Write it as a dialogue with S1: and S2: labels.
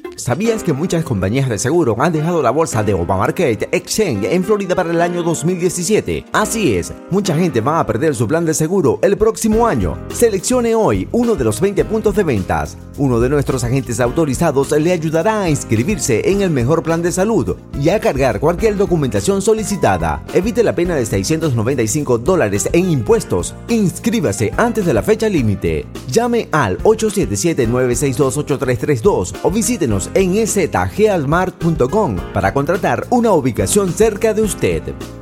S1: ¿Sabías que muchas compañías de seguro han dejado la bolsa de Obama Market Exchange en Florida para el año 2017? Así es, mucha gente va a perder su plan de seguro el próximo año. Seleccione hoy uno de los 20 puntos de ventas. Uno de nuestros agentes autorizados le ayudará a inscribirse en el mejor plan de salud y a cargar cualquier documentación solicitada. Evite la pena de $695 en impuestos. Inscríbase antes de la fecha límite. Llame al 877-962-8332 o visítenos en szgealmart.com para contratar una ubicación cerca de usted.